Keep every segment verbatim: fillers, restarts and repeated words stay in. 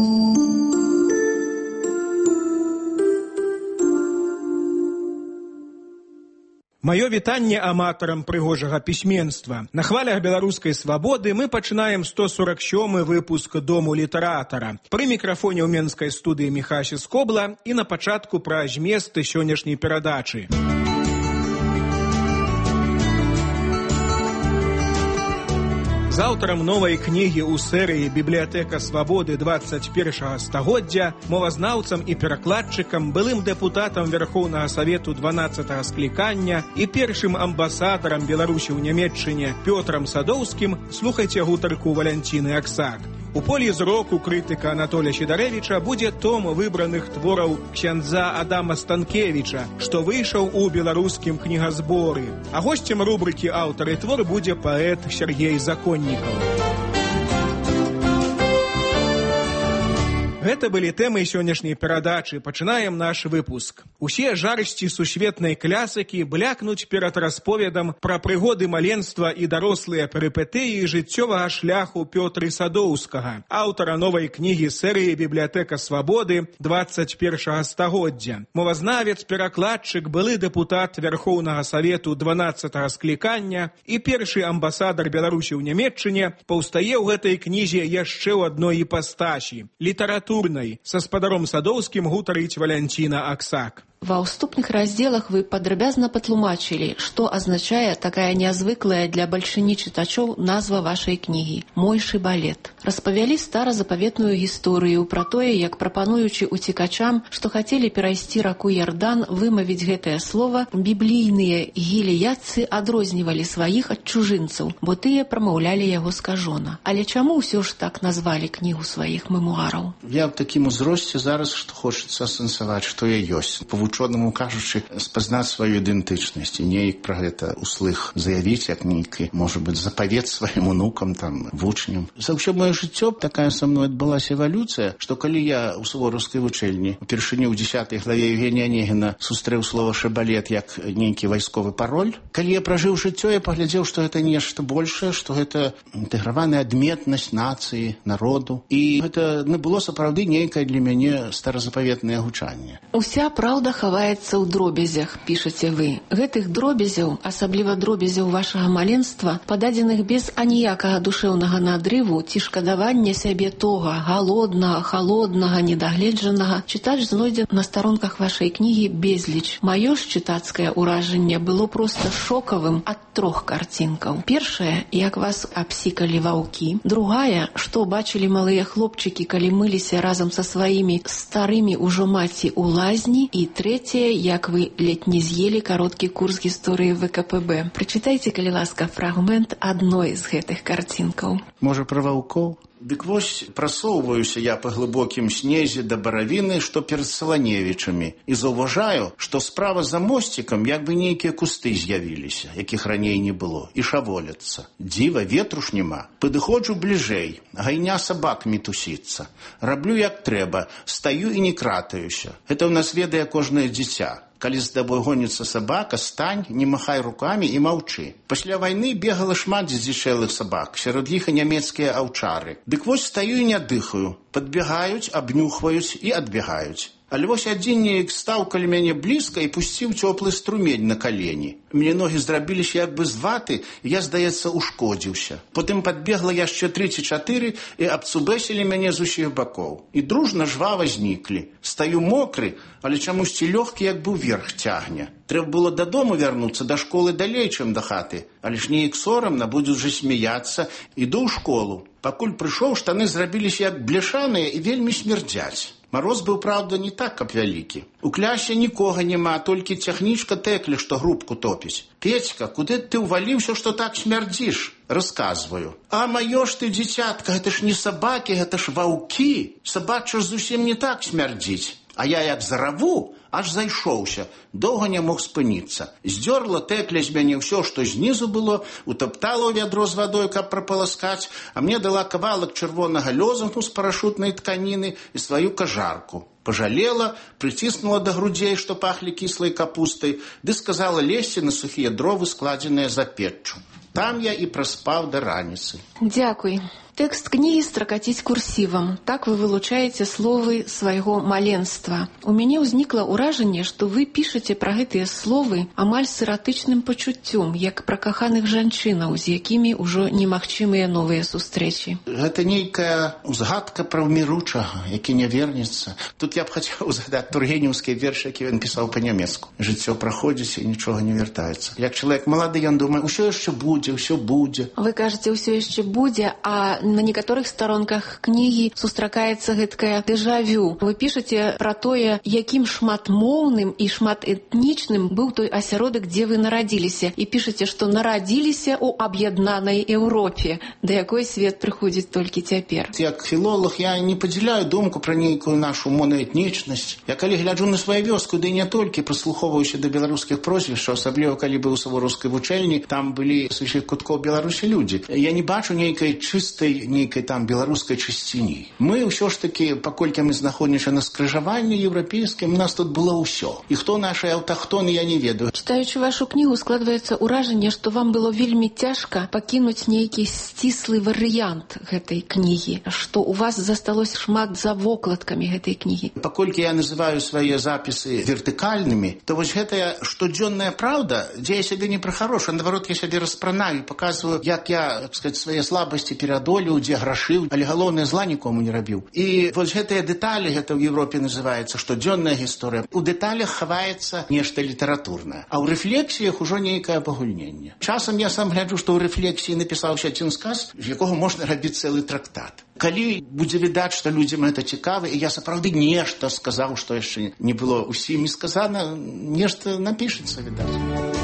Маё вітанне аматарам прыгожага пісьменства. На хвалях беларускай свабоды мы пачынаем сто сорок сёмы выпуск Дому літаратара. Пры мікрафоне ў менскай студыі Міхася Скобла і на пачатку пра зместы сённяшняй перадачы. З аўтарам новай кнігі ў серыі «Бібліятэка свабоды дваццаць першага стагоддзя», мовазнаўцам і перакладчыкам, былым дэпутатам Верхоўнага Савету дванаццатага склікання і першым амбасадарам Беларусі ў Нямецчыне Пётрам Садоўскім слухайце гутарку Валянціны Аксак. У полі зроку крытыка Анатолія Сідарэвіча будзе том выбраных твораў ксяндза Адама Станкевіча, што выйшаў у беларускім кнігазборы. А госцем рубрыкі «Аўтар і твор» будзе паэт Сергей Законнікаў. Гэта былі тэмы сённяшняй перадачы. Пачынаем наш выпуск. Усе жарсці сусветнай клясыкі блякнуць перад расповедам пра прыгоды маленства і дарослыя перыпетыі жыццёвага шляху Пётры Садоўскага, аўтара новай кнігі серыі «Бібліятэка свабоды дваццаць першага стагоддзя». Мовазнавец, перакладчык, былы дэпутат Верхоўнага Савету дванаццатага склікання і першы амбасадар Беларусі ў Нямецчыне паўстае ў гэтай кнізе яшчэ ў адной іпастасі – літаратурнай. Са спадаром Садоўскім гутарыць Валянціна Аксак. Ва ўступных раздзелах вы падрабязна патлумачылі, што азначае такая нязвыклая для бальшыні чытачоў назва вашай кнігі «Мой шыбалет». Распавялі старазапаветную гісторыю пра тое, як прапануючы уцекачам, што хацелі перайсці раку Ярдан, вымавіць гэтае слова, біблійныя гілеядцы адрознівалі сваіх ад чужынцаў, бо тыя прамаўлялі яго скажона. Але чаму ўсё ж так назвалі кнігу сваіх мемуараў? Я в такім узросце зараз, што хочацца асэнсаваць, што я ёсць. Вучонаму кажучы, спазнаць сваю ідэнтычнасць і неяк пра гэта услых заявіць, як нейкі, можа быць, запавет сваім унукам, там, вучням. За ўсё маё жыццё такая са мной адбылася эвалюцыя, што калі я ў сувораўскай вучэльні упершыню ў дзесятай главе Евгенія Онегіна сустрэў слова «шыбалет» як нейкі вайсковы пароль, калі я пражыў жыццё, я паглядзеў, што гэта нешта большае, што гэта інтэграваная адметнасць нацыі, народу. І гэта не было сапраўды нейкае для мяне старазапаветнае гучанне. Уся праўда хаваецца ў дробязях, пішаце вы. Гэтых дробязяў, асабліва дробязяў вашага маленства, пададзеных без аніякага душэўнага надрыву ці шкадавання сябе тога, галоднага, халоднага, недагледжанага, чытач знойдзе на старонках вашай кнігі безліч. Маё ж чытацкае ўражанне было проста шокавым ад трох карцінкаў. Першая, як вас абсікалі ваўкі. Другая, што бачылі малыя хлопчыкі, калі мыліся разам са сваімі старымі ўжо маці ў лазні. І трэцяе, як вы ледь не з'елі кароткі курс гісторыі вэ ка пэ бэ. Прачытайце, калі ласка, фрагмент адной з гэтых карцінкаў. Можа, пра ваўкоў? Дык вось прасоўваюся я па глыбокім снезе да баравіны, што перад Саланевічамі, і заўважаю, што справа за мосцікам як бы нейкія кусты з'явіліся, якіх раней не было, і шаволяцца. Дзіва, ветру ж няма. Падыходжу бліжэй, гайня сабак мітусіцца. Раблю як трэба, стаю і не кратаюся. Гэта ў нас ведае кожнае дзіця. Калі з табой гоніцца сабака, стань, не махай рукамі і маўчы. Пасля вайны бегала шмат здзічэлых сабак, сярод іх і нямецкія аўчары. Дык вось стаю і не дыхаю. Падбягаюць, абнюхваюць і адбягаюць. Але вось адзін неяк стаў каля мяне блізка і пусціў цёплы струмень на калені. Мне ногі зрабіліся як бы з ваты, і я, здаецца, ушкодзіўся. Потым падбегла яшчэ тры ці чатыры і абцубэсілі мяне з усіх бакоў. І дружна жвава зніклі. Стаю мокры, але чамусьці лёгкі як бы ўверх цягне. Трэба было дадому вярнуцца, да школы далей, чым да хаты. Але ж неяк сорамна, будзе ўжо смяяцца. Іду ў школу. Пакуль прыйшоў, штаны зрабіліся як бляшаныя і вельмі смярдзяць. Мароз быў, праўда, не так, каб вялікі. У клясе нікога няма, толькі цягнічка Тэкля, што грубку топіць. Петька, куды ты ўваліўся, што так смярдзіш? Расказваю. А маё ж ты, дзіцятка, гэта ж не сабакі, гэта ж ваўкі. Сабача ж зусім не так смярдзіць. А я як зараву, аж зайшоўся, доўга не мог спыніцца. Здзёрла Тэкля з мяне ўсё, што знізу было, утаптала ў вядро з вадой, каб прапаласкаць, а мне дала кавалак чырвонага лёзунку з парашутнай тканіны і сваю кажарку. Пажалела, прыціснула да грудзей, што пахлі кіслай капустай, ды сказала лезці на сухія дровы, складзеныя за печчу. Там я і праспаў да раніцы. Дзякуй. Тэкст кнігі стракаціць курсівам. Так вы вылучаеце словы свайго маленства. У мяне ўзнікла ўражанне, што вы пішаце пра гэтыя словы амаль з эратычным пачуццём, як пра каханых жанчынаў, з якімі ўжо немагчымыя новыя сустрэчы. Гэта нейкая узгадка пра ўміручага, які не вернецца. Тут я б хацеў узгадаць тургенеўскі верш, які ён пісаў па-нямецку. Жыццё праходзіць і нічога не вяртаецца. Як чалавек малады, ён думае, усё яшчэ будзе, ўсё будзе. Вы кажаце, усё яшчэ будзе, а на некаторых старонках кнігі сустракаецца гэткая дэжавю. Вы пішаце пра тое, якім шматмоўным і шматэтнічным быў той асяродак, дзе вы нарадзіліся. І пішаце, што нарадзіліся ў аб'яднанай Еўропе, да якой свет прыходзіць толькі цяпер. Як філолог я не падзяляю думку пра нейкую нашу моноэтнічнасць. Я калі гляджу на сваю вёску, ды не толькі прыслухоўваюся да беларускіх прозвішчаў, асабліва калі быў у Савораўскай вучэльні, там былі з усіх куткоў Беларусі людзі. Я не бачу нейкай чыстай, нейкай там беларускай чысціні. Мы ўсё ж такі, паколькі мы знаходзімся на скрыжаванні еўрапейскім, у нас тут было ўсё. І хто нашы аўтахтоны, я не ведаю. Чытаючы вашу кнігу, складваецца ўражанне, што вам было вельмі цяжка пакінуць нейкі сціслы варыянт гэтай кнігі, што у вас засталось шмат за вокладкамі гэтай кнігі. Паколькі я называю свае запісы вертыкальнымі, то вось гэтая штодзённая праўда, дзе я сябе не прыхарошу, наадварот, я сябе распранаю, паказваю, як я, так сказать, свае слабасці пераадолеў, дзе грашыў, але галоўнае зла нікому не рабіў. І вось гэтыя дэталі, гэта ў Еўропе называецца штодзённая гісторыя. У дэталях хаваецца нешта літаратурнае, а ў рэфлексіях ужо нейкае пагульненне. Часам я сам гляджу, што ў рэфлексіі напісаўся адзін сказ, з якога можна рабіць цэлы трактат. Калі будзе відаць, што людзям гэта цікава, і я сапраўды нешта сказаў, што яшчэ не было ўсім не сказана, нешта напішацца, відаць.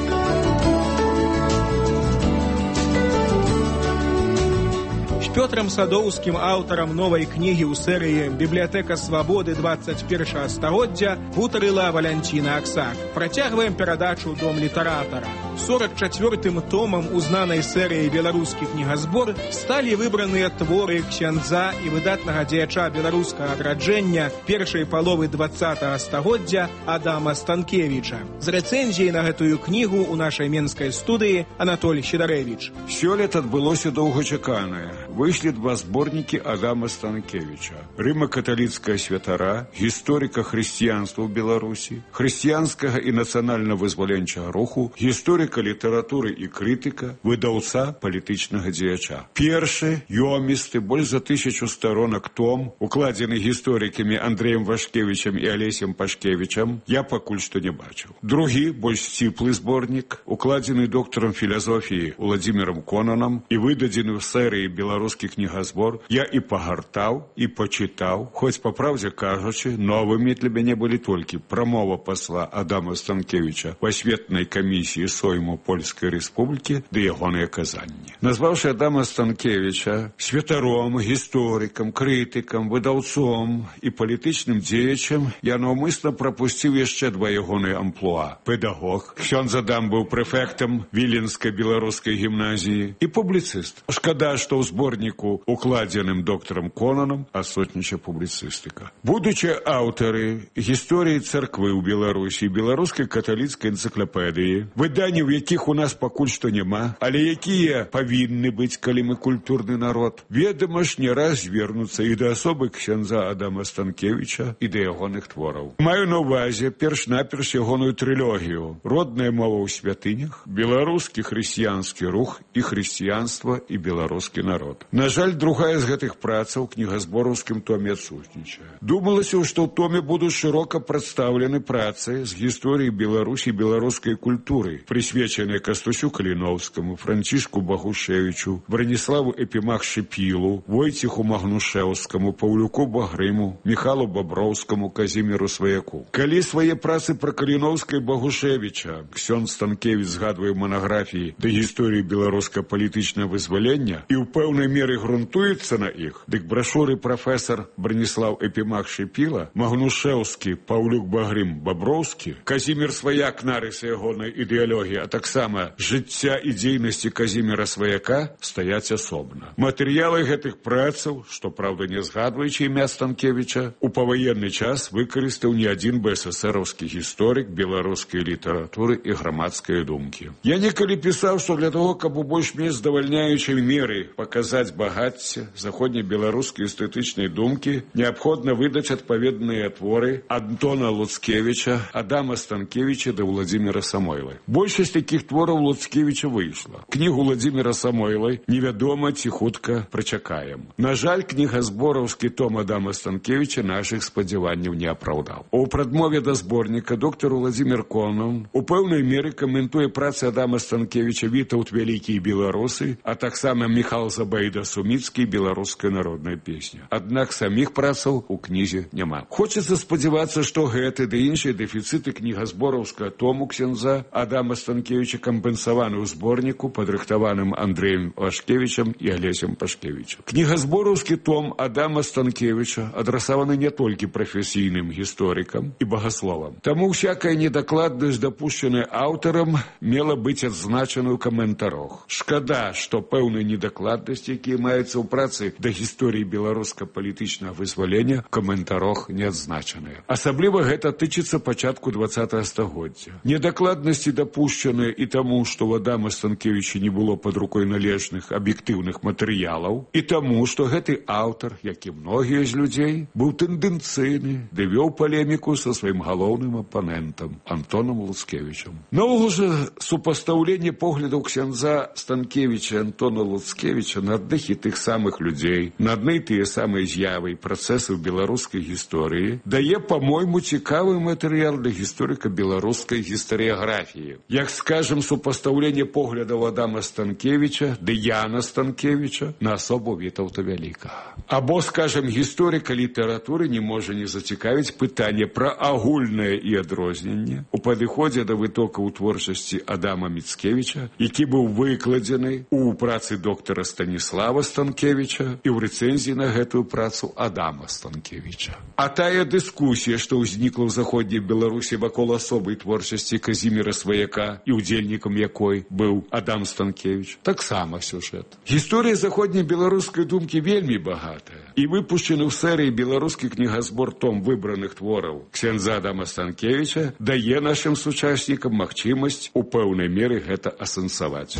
Пётрам Садоўскім, аўтарам новай кнігі ў серыі «Бібліятэка свабоды двадцать першага стагоддзя» гутарыла Валянціна Аксак. Працягваем перадачу «Дом літаратара». сорок чацвёртым томам узнанай серыі «Беларускі кнігазбор» сталі выбраныя творы ксяндза і выдатнага дзеяча беларускага адраджэння першай паловы двадцатага стагоддзя Адама Станкевіча. З рэцэнзіяй на гэтую кнігу ў нашай менскай студыі Анатоль Сідарэвіч. Сёлета адбылося доўгачаканае. Выйшлі два зборнікі Адама Станкевіча. Рыма-каталіцкая святара, гісторыка хрысціянства ў Беларусі, хрысціянскага і нацыянальна-вызваленчага руху, гісторыка літаратуры і крытыка, выдаўца палітычнага дзеяча. Першы, ёмісты, больш за тысячу сторонак том, укладзены гісторыкамі Андрэем Вашкевічам і Алесем Пашкевічам, я пакуль што не бачыў. Другі, больш сціплы зборнік, укладзены доктарам філазофіі Уладзімірам Конанам і выдадзены ў серыі «Беларускі кнігазбор», я і пагартаў, і пачытаў, хоць, па праўдзе кажучы, новымі для мяне былі толькі прамова пасла Адама Станкевіча в асветнай камісіі Сойму Польскай Рэспублікі ды ягоныя казанні. Назваўшы Адама Станкевіча святаром, гісторыкам, крытыкам, выдаўцом і палітычным дзеячам, я наўмысна прапусціў яшчэ два ягоныя амплуа. Педагог, ксёндз Адам быў прэфектам Віленскай беларускай гімназіі і публіцыст. Шкада, што ў зборніку, укладзеным доктарам Конанам, адсутнічае публіцыстыка. Будучы аўтары гісторыі царквы ў Беларусі, беларускай каталіцкай энцыклапедыі, выданні, у якіх у нас пакуль што няма, але якія павінны быць, калі мы культурны народ, ведама ж, не раз звернуцца і да асобы ксяндза Адама Станкевіча, і да ягоных твораў. Маю на ўвазе перш-наперш ягоную трылогію «Родная мова ў святынях», «Беларускі хрысціянскі рух» і «Хрысціянства і беларускі народ». На жаль, другая з гэтых працаў у кнігазбораўскім томе адсутнічае. Думалася, што ў томе будуць шырока прадстаўлены працы з гісторыі Беларусі і беларускай культуры, прысвечаныя Кастусю Каліноўскаму, Францішку Багушевічу, Браніславу Эпімах-Шыпілу, Войцеху Магнушэўскаму, Паўлюку Багрыму, Міхалу Баброўскаму, Казіміру Сваяку. Калі свае працы пра Каліноўска і Багушевіча ксёндз Станкевіч згадвае манаграфіі да гісторыі беларуска-палітычнага вызвалення і ў пэўнай меры грунтуецца на іх, дык брашуры прафесар Браніслаў Эпімах-Шыпіла, Магнушэўскі, Паўлюк Багрым, Баброўскі, Казімір Сваяк нарысы ягонай ідэалогіі гісторыі, а таксама жыцця і дзейнасці Казіміра Сваяка стаяць асобна. Матэрыялы гэтых працаў, што, праўда, не згадваючы імя Станкевіча, у паваенны час выкарыстаў не адзін бэсэсэраўскі гісторык беларускай літаратуры і грамадскай думкі. Я некалі пісаў, што для того, каб у больш-менш здавальняючай меры паказаць багацце заходнебеларускай эстэтычнай думкі, неабходна выдаць адпаведныя творы Антона Луцкевіча, Адама Станкевіча да Владзіміра Самойлы. Большасць такіх твораў Луцкевіча выйшла. Кнігу Владзіміра Самойлы невядома ці хутка прачакаем. На жаль, кнігазбораўскі том Адама Станкевіча нашых спадзяванняў не апраўдаў. У прадмове да зборніка доктар Владзімір Конан у пэўнай меры каментуе працы Адама Станкевіча «Вітаўт вялікія беларусы», а таксама Міхал Забайда Суміцкі «Беларуская народная песня». Аднак саміх працаў у кнізе няма. Хочацца спадзявацца, што гэты ды іншыя дэфіцыты кнігазбораўскага тому ксяндза Адама Станкевіча кампенсаваны ў зборніку, падрыхтаваным Андрэем Лашкевічам і Алесем Пашкевічам. Кнігазбораўскі том Адама Станкевіча адрасаваны не толькі прафесійным гісторыкам і багасловам. Таму всякая недакладнасць, дапушчаная аўтарам, мела быць адзначана ў каментарах. Шкада, што пэўныя недакладнасці, якія маюцца ў працы да гісторыі беларуска-палітычнага вызвалення, в каментарах не адзначаныя. Асабліва гэта тычыцца пачатку дваццатага стагоддзя. Недакладнасці дапушчаныя і таму, што у Адама Станкевіча не было пад рукой належных аб'ектыўных матэрыялаў, і таму, што гэты аўтар, як і многія з людзей, быў тэндэнцыйны, ды вёў палеміку са сваім галоўным апанентам Антонам Луцкевічам. Наогул жа супастаўленне поглядаў ксяндза Станкевіча і Антона Луцкевіча на адных і тых самых людзей, на адны і тыя самыя з'явы і працэсы ў беларускай гісторыі дае, па-мойму, цікавы матэрыял для гісторыка беларускай гістарыяграфіі. Як, скажем, супастаўленне поглядаў Адама Станкевіча ды Яна Станкевіча на асобу Вітаўта Вялікага. Або, скажем, гісторыка літаратуры не можа не зацікавіць пытанне пра агульнае і адрозненне у падыходзе да вытокаў творчасці Адама Міцкевіча, які быў выкладзены у працы доктара Станіслава Станкевіча і ў рэцэнзіі на гэтую працу Адама Станкевіча. А тая дыскусія, што ўзнікла ў заходняй Беларусі вакол асобай творчасці Казіміра Сваяка і удзельнікам якой быў Адам Станкевіч, таксама сюжэт. Гісторыя заходняй беларускай думкі вельмі багатая, і выпушчены ў серыі беларускі кнігазбор том выбраных твораў ксяндза Адама Станкевіча дае нашым сучаснікам магчымасць у пэўнай меры гэта асэнсаваць.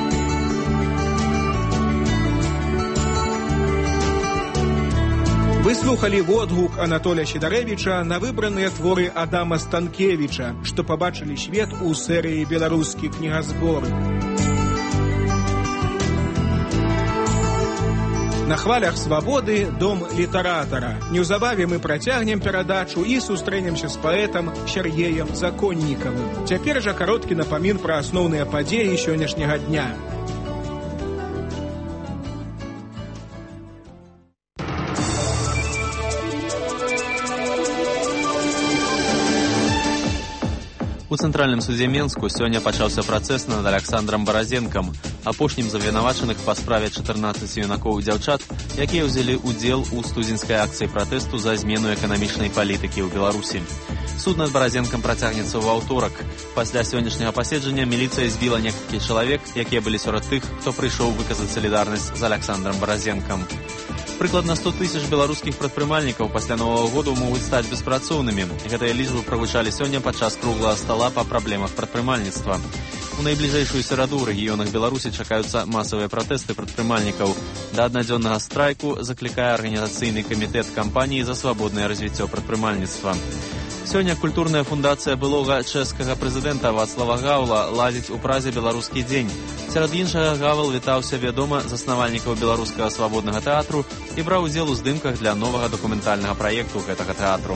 Вы слухали водгук Анатолія Сідарэвіча на выбраныя творы Адама Станкевіча, што пабачылі свет у серыі «Беларускі кнігазбор». На хвалях свабоды дом літаратара. Неўзабаве мы працягнем перадачу і сустрэнемся з паэтам Сергеем Законнікавым. Цяпер жа кароткі напамін пра асноўныя падзеі сённяшняга дня. У цэнтральным судзе Менску сёння пачаўся працэс над Аляксандрам Баразенкам, апошнім з абвінавачаных па справе чатырнаццаці юнакоў і дзяўчат, якія ўзялі ўдзел у студзеньскай акцыі пратэсту за змену эканамічнай палітыкі ў Беларусі. Суд над Баразенкам працягнецца ў аўторак. Пасля сённяшняга паседжання міліцыя збіла некалькі чалавек, якія былі сярод тых, хто прыйшоў выказаць салідарнасць з Аляксандрам Баразенкам. Прыкладна сто тысяч беларускіх прадпрымальнікаў пасля Новага году могуць стаць беспрацоўнымі. Гэтыя лічбы прагучалі сёння падчас круглага стала па праблемах прадпрымальніцтва. У найбліжэйшую сераду ў рэгіёнах Беларусі чакаюцца масавыя пратэсты прадпрымальнікаў. Да аднадзённага страйку заклікае арганізацыйны камітэт кампаніі за свабоднае развіццё прадпрымальніцтва. Сёння культурная фундацыя былога чэшскага прэзідэнта Вацлава Гаўла ладзіць у Празе беларускі дзень. Сярод іншага Гавал вітаўся, вядома, заснавальнікаў беларускага свабоднага тэатру і браў удзел у здымках для новага дакументальнага праекту гэтага тэатру.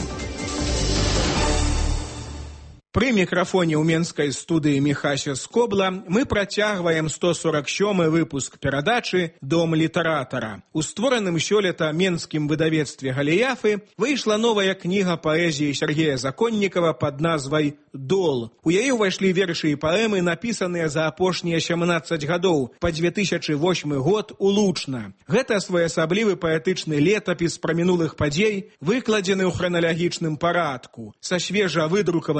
Пры мікрафоне ў менскай студыі Міхася Скобла мы працягваем сто сорок сёмы выпуск перадачы «Дом літаратара». У створаным сёлета менскім выдавецтве «Галіяфы» выйшла новая кніга паэзіі Сергея Законнікава пад назвай «Дол». У яе ўвайшлі вершы і паэмы, напісаныя за апошнія сямнаццаць гадоў, па дзве тысячы восьмы год улучна. Гэта своеасаблівы паэтычны летапіс пра мінулых падзей, выкладзены ў храналагічным парадку. Са свежа выдрукаванай кнігі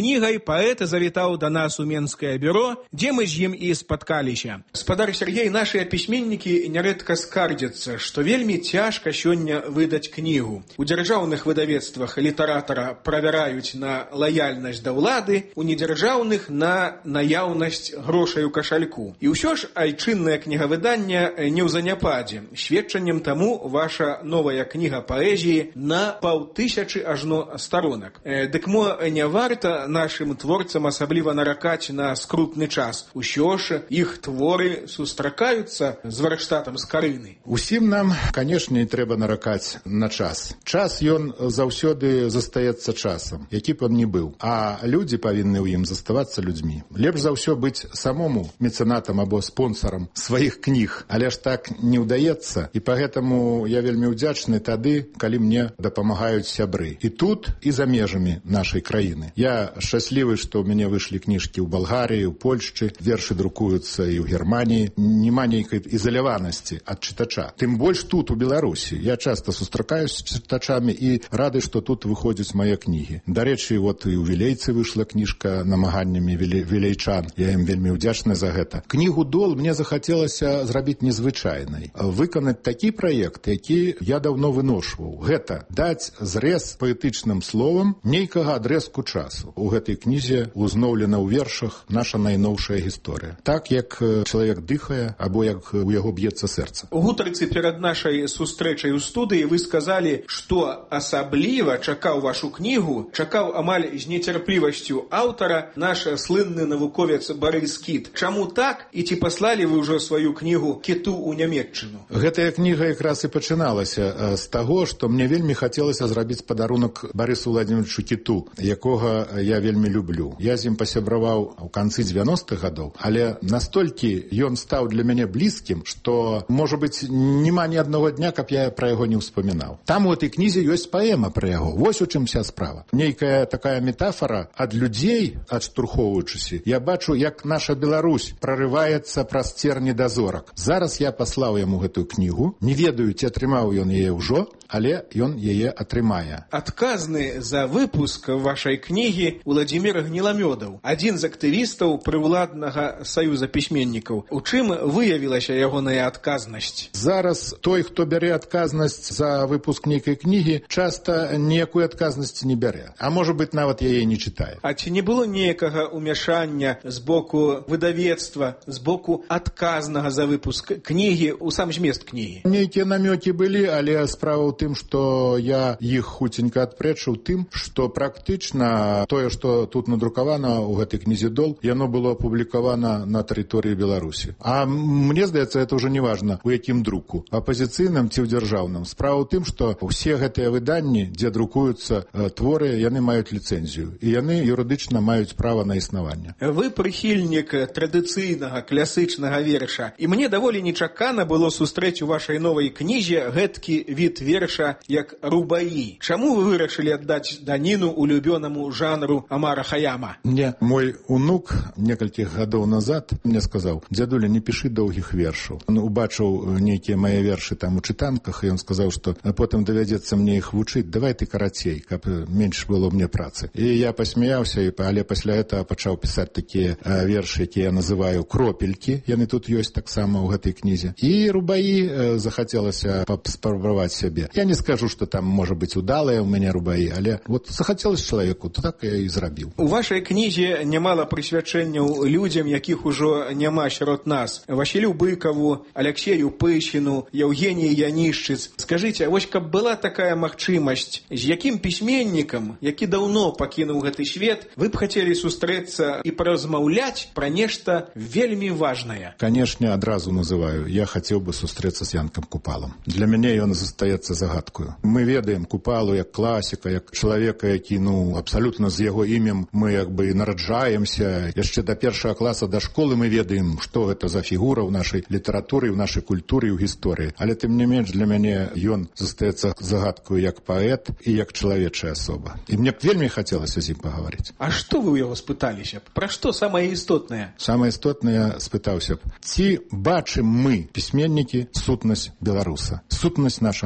кнігай паэт завітаў да нас у Менскае бюро, дзе мы з ім і спаткаліся. Спадар Сергей, нашыя пісьменнікі нярэдка скардзяцца, што вельмі цяжка сёння выдаць кнігу. У дзяржаўных выдавецтвах літаратара правяраюць на лаяльнасць да ўлады, у недзяржаўных на наяўнасць грошай у кашальку. І ўсё ж айчыннае кнігавыданне не ў заняпадзе. Сведчаннем таму ваша новая кніга паэзіі на паўтысячы ажно старонак. Дык мо не варта нашым творцам асабліва наракаць на скрутны час. Усё ж іх творы сустракаюцца з варштатам скарыны. Усім нам, канешне, трэба наракаць на час. Час ён заўсёды застаецца часам, які б он не быў. А людзі павінны ў ім заставацца людзьмі. Лепш за ўсё быць самому мецэнатам або спонсарам сваіх кніг, але ж так не ўдаецца, і пагэтаму я вельмі ўдзячны тады, калі мне дапамагаюць сябры. І тут, і за межамі нашай краіны. Я шчаслівы, што ў мяне выйшлі кніжкі ў Балгарыі, у Польшчы, вершы друкуюцца і ў Германіі. Няма нейкай ізаляванасці ад чытача. Тым больш тут, у Беларусі. Я часта сустракаюсь з чытачамі і рады, што тут выходзяць мае кнігі. Дарэчы, вот і ў Вілейцы выйшла кніжка намаганнямі вілейчан. Я ім вельмі ўдзячны за гэта. Кнігу «Дол» мне захацелася зрабіць незвычайнай. Выканаць такі праект, які я даўно выношваў. Гэта даць зрэз паэтычным словам нейкага адрэзку часу. У гэтай кнізе узноўлена ў вершах наша найноўшая гісторыя. Так, як чалавек дыхае, або як у яго б'ецца сэрца. У гутарцы перад нашай сустрэчай у студыі вы сказалі, што асабліва чакаў вашу кнігу, чакаў амаль з нецярплівасцю аўтара наш слынны навуковец Барыс Кіт. Чаму так? І ці паслалі вы ўжо сваю кнігу Кіту ў Нямецчыну? Гэтая кніга якраз і пачыналася з таго, што мне вельмі хацелася зрабіць падарунак Барысу Владимировичу Кіту, якога я вельмі люблю. Я з ім пасябраваў у канцы дзевяностых гадоў, але настолькі ён стаў для мяне блізкім, што, можа быць, няма ні аднаго дня, каб я пра яго не ўспамінаў. Там у этой кнізе ёсць паэма пра яго. Вось у чым вся справа. Нейкая такая метафора ад людзей, адштурхоўваючыся, я бачу, як наша Беларусь прарываецца праз церні да зорак. Зараз я паслаў яму гэтую кнігу. Не ведаю, ці атрымаў ён яе ўжо, але ён яе атрымае. Адказны за выпуск вашай кнігі Владзімір Гніламёдаў, адзін з актывістаў прыўладнага саюза пісьменнікаў. У чым выявілася ягоная адказнасць? Зараз той, хто бярэ адказнасць за выпуск нейкай кнігі, часта ніякой адказнасці не бярэ. А можа быць, нават яе не чытае. А ці не было ніякага ўмяшання з боку выдавецтва, з боку адказнага за выпуск кнігі у сам змест кнігі? Нейкія намёкі былі, але справа ў тым, што я іх хуценька адпрэчыў тым, што практычна тое, што тут надрукавана ў гэтай кнізе «Дол», яно было апублікавана на тэрыторыі Беларусі. А мне здаецца, это ўжо не важна, у якім друку, апазіцыйным ці ў дзяржаўным. Справа ў тым, што ўсе гэтыя выданні, дзе друкуюцца творы, яны маюць ліцэнзію, і яны юрыдычна маюць права на існаванне. Вы прыхільнік традыцыйнага класычнага верша, і мне даволі нечакана было сустрэць у вашай новай кнізе гэткі від верша, як рубаі. Чаму вы вырашылі аддаць даніну улюбёнаму жанру Амара Хаяма? Мне мой унук некалькіх гадоў назад мне сказаў: «Дзядуля, не пішы доўгіх вершаў». Он убачыў нейкія мае вершы там у чытанках, і ён сказаў, што потым давядзецца мне іх вучыць, давай ты карацей, каб менш было мне працы. І я пасмяяўся, але пасля этого пачаў пісаць такія вершы, якія я называю кропелькі, яны тут ёсць таксама ў гэтай кнізе. І рубаі захацелася паспрабаваць сябе. Я не скажу, што там можа быць удалыя ў мяне рубаі, але вот захацелася чалавеку, то так я і зрабіў. У вашай кнізе нямала прысвячэнняў людзям, якіх ужо няма сярод нас. Васілю Быкаву, Аляксею Пыщину, Евгении Янішчыц. Скажыце, вось каб была такая магчымасць, з якім пісьменнікам, які даўно пакінуў гэты свет, вы б хацелі сустрэцца і паразмаўляць пра нешта вельмі важнае? Канешне, адразу называю. Я хацеў бы сустрэцца з Янкам Купалам. Для мяне ён застаецца загадкаю. Мы ведаем Купалу як класіка, як чалавека, які, ну, абсалютна з яго імем мы як бы нараджаемся. Яшчэ да першага класа да школы мы ведаем, што гэта за фігура ў нашай літаратуры, ў нашай культуры і ў гісторыі. Але тым не менш для мяне ён застаецца загадкаю як паэт і як чалавечая асоба. І мне б вельмі хацелася з ім пагаварыць. А што вы ў яго спыталіся б? Пра што самае істотнае? Самае істотнае спытаўся б: ці бачым мы, пісьменнікі, сутнасць беларуса, сутнасць нашага народа?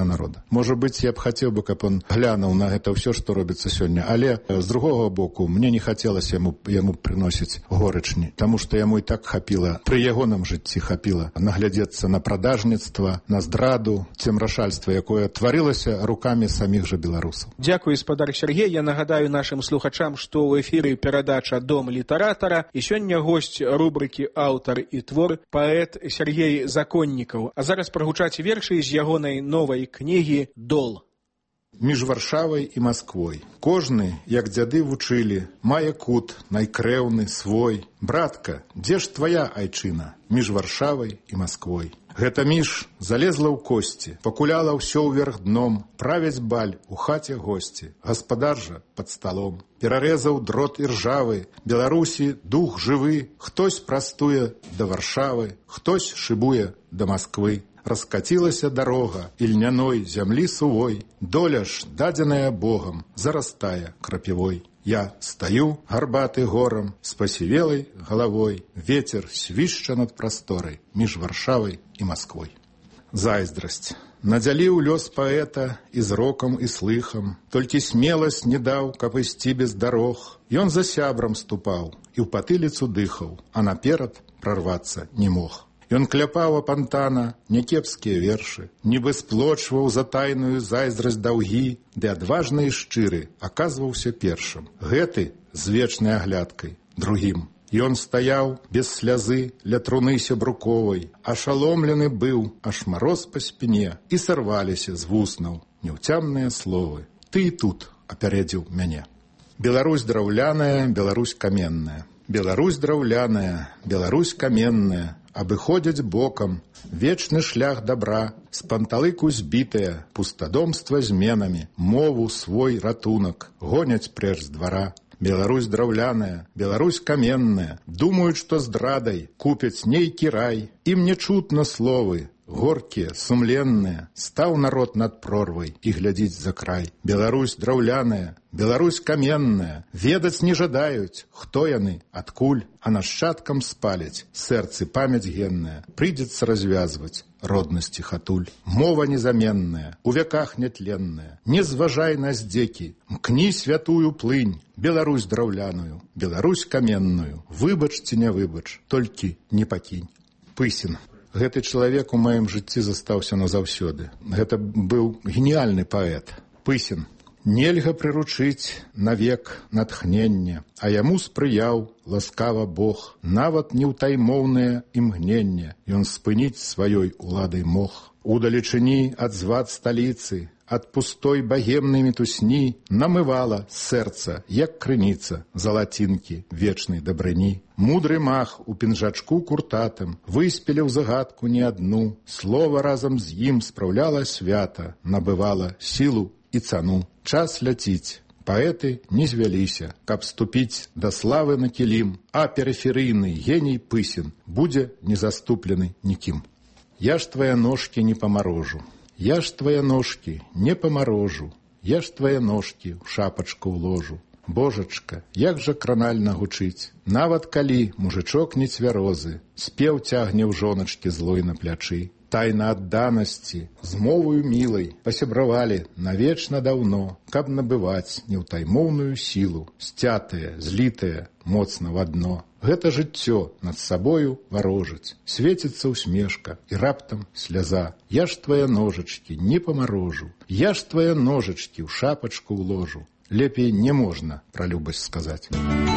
Можа быць, я б хацеў бы, каб он глянуў на гэта ўсё, што робіцца сёння. Але з другога боку, мне не хацелася яму, яму прыносіць горычні, таму што яму і так хапіла, пры ягоным жыцці хапіла наглядзецца на прадажніцтва, на здраду, цемрашальства, якое тварылася рукамі саміх жа беларусаў. Дзякуй, спадар Сергей. Я нагадаю нашым слухачам, што ў эфіры перадача «Дом літаратара» і сёння госць рубрыкі «Аўтар і твор» паэт Сергей Законнікаў. А зараз прагучаць вершы з ягонай новай кнігі «Дол». Між Варшавай і Масквой. Кожны, як дзяды вучылі, мае кут найкрэўны свой. Братка, дзе ж твая айчына? Між Варшавай і Масквой. Гэта між залезла ў косці, пакуляла ўсё ўверх дном, правяць баль у хаце госці, гаспадар жа пад сталом. Перарэзаў дрот іржавы, Беларусі дух жывы, хтось прастуе да Варшавы, хтось шыбуе да Масквы. Раскацілася дарога ільняной зямлі сувой, доля ж, дадзеная Богам, зарастае крапівой. Я стаю, гарбаты горам, з пасівелай галавой, вецер свішча над прасторай між Варшавай і Масквой. Зайздрасць. Надзяліў лёс паэта і зрокам і слыхам, толькі смеласць не даў, каб ісці без дарог. Ён за сябрам ступаў і ў патыліцу дыхаў, а наперад прарвацца не мог. Ён кляпаў апантана някепскія вершы, нібы сплочваў за тайную зайздрасць даўгі, ды адважны і шчыры аказваўся першым. Гэты з вечнай аглядкай другім. Ён стаяў без слязы ля труны сябруковай, ашаломлены быў, аж мароз па спіне, і сарваліся з вуснаў няўцямныя словы. Ты і тут апярэдзіў мяне. Беларусь драўляная, Беларусь каменная. Беларусь драўляная, Беларусь каменная, абыходзяць бокам вечны шлях добра, з панталыку збітыя, пустадомства зменамі, мову свой ратунак, гоняць прэч з двара. Беларусь драўляная, Беларусь каменная, думаюць, што здрадай купяць нейкі рай. Ім не чутно словы, горкія, сумленныя, стаў народ над прорвай і глядзіць за край. Беларусь драўляная, Беларусь каменная, ведаць не жадаюць, хто яны, адкуль, а нашчадкам спаляць, сэрцы памяць генная, прыйдзецца развязваць роднасці хатуль. Мова незаменная, у вяках нетленная, не зважай на здзекі, мкні святую плынь, Беларусь драўляную, Беларусь каменную, выбач ці не выбач, толькі не пакінь. Пысін. Гэты чалавек у маім жыцці застаўся назаўсёды. Гэта быў геніяльны паэт. Пысін. Нельга прыручыць навек натхнення, а яму спрыяў ласкава Бог. Нават неўтаймоўнае імгненне ён спыніць сваёй уладай мог. Удалечыні ад звад сталіцы, ад пустой багемнай мітусні намывала сэрца, як крыніца, залацінкі вечнай дабрыні. Мудры мах у пінжачку куртатым выспеліў загадку не адну. Слова разам з ім спраўляла свята, набывала сілу і цану. Час ляціць. Паэты не звяліся, каб ступіць да славы на кілім, а перыферыйны геній Пысін будзе не заступлены нікім. Я ж твае ножкі не памарожу, я ж твае ножкі не памарожу, я ж твае ножкі ў шапачку вложу. Божачка, як жа кранальна гучыць, нават калі мужычок не цвярозы, спеў цягне ў жоначкі злой на плячы. Тайна адданасці, з мовою мілай, пасябравалі навечна даўно, каб набываць неўтаймоўную сілу, сцятае, злітае, моцна в адно. Гэта жыццё над сабою варожыць, свеціцца усмешка і раптам сляза. Я ж твае ножачкі не памарожу, я ж твае ножачкі ў шапачку ўложу. Лепей не можна пра любасць сказаць.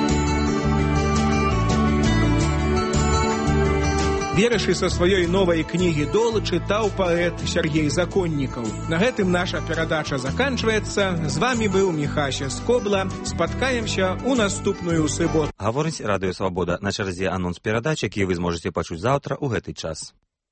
Вершы са сваёй новай кнігі «Дол» чытаў паэт Сергей Законнікаў. На гэтым наша перадача заканчваецца. З вамі быў Міхася Скобла. Спаткаемся ў наступную суботу. Гаворыць Радыё Свабода. На чарзе анонс перадач, які вы зможаце пачуць заўтра ў гэты час.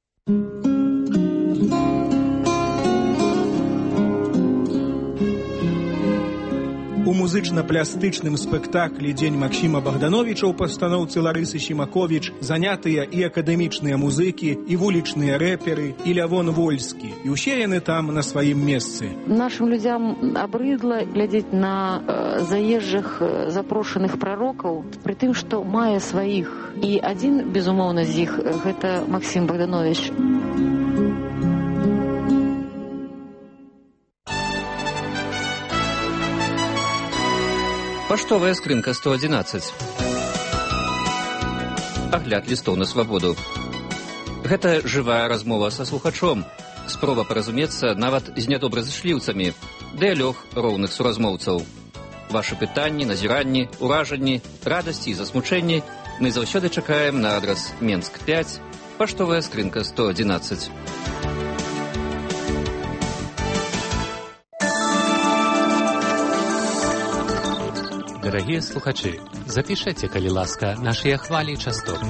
У музычна-плястычным спектаклі «Дзень Максіма Богдановича» у пастаноўцы Ларысы Сімаковіч занятыя і акадэмічныя музыкі, і вулічныя рэперы, і Лявон Вольскі. І ўсе яны там на сваім месцы. Нашим людям абрыдла глядзець на э, заезжых э, запрошаных прарокаў, пры тым, што мае сваіх. І адзін, безумоўна, з іх – гэта Максім Богданович. Паштовая скрынка сто адзінаццаць. Агляд лістоў на свабоду. Гэта жывая размова са слухачом, спроба паразумецца нават з нядобразышліўцамі, дыялог роўных суразмоўцаў. Вашы пытанні, назіранні, уражанні, радасці і засмучэнні мы заўсёды чакаем на адрас Менск пяць, паштовая скрынка сто адзінаццаць. Дарагія слухачы, запішайце, калі ласка, нашыя хвалі і частоты.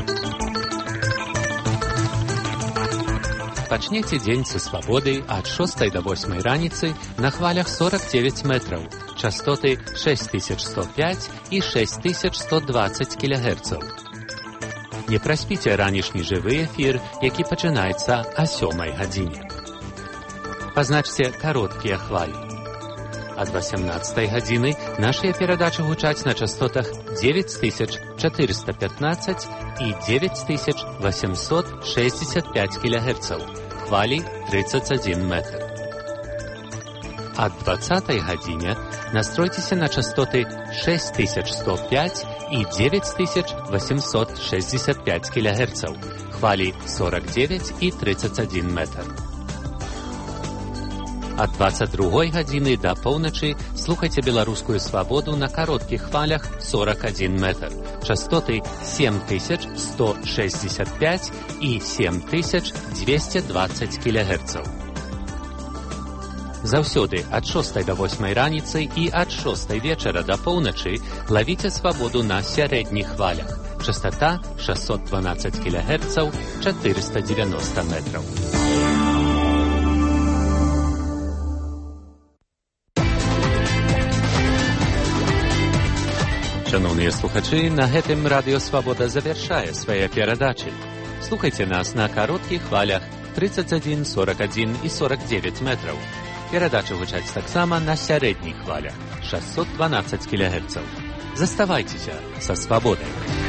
Пачнеце дзень са свабоды ад шостай да восьмай раніцы на хвалях сорок девять метраў, частоты шесть тысяч сто пять і шесть тысяч сто двадцать кілогерцаў. Не праспіце ранішні жывы эфір, які пачынаецца о сёмай гадзіне. Пазначце кароткія хвалі. Ад восемнадцатай гадзіны нашыя перадачы гучаць на частотах девять тысяч четыреста пятнадцать і девять тысяч восемьсот шестьдесят пять кілогерцаў, хвалі тридцать один метр. Ад двадцатай гадзіне настройцеся на частоты шесть тысяч сто пять і девять тысяч восемьсот шестьдесят пять кілогерцаў, хвалі сорок девять і тридцать один метр. Ад двадцать другой гадзіны да поўначы слухайце беларускую свабоду на кароткіх хвалях сорок один метр, частоты семь тысяч сто шестьдесят пять і семь тысяч двести двадцать кілогерцаў. Заўсёды ад шостай да восьмай раніцы і ад шостай вечара да поўначы лавіце свабоду на сярэдніх хвалях, частота шестьсот двенадцать кілогерцаў, четыреста девяносто метров. Шановныя слухачы, на гэтым радыё Свабода завяршае свае перадачы. Слухайце нас на кароткіх хвалях тридцать один, сорок один і сорок девять метраў. Перадачы гучаць таксама на сярэдніх хвалях шестьсот двенадцать кілогерцаў. Заставайцеся са Свабодай.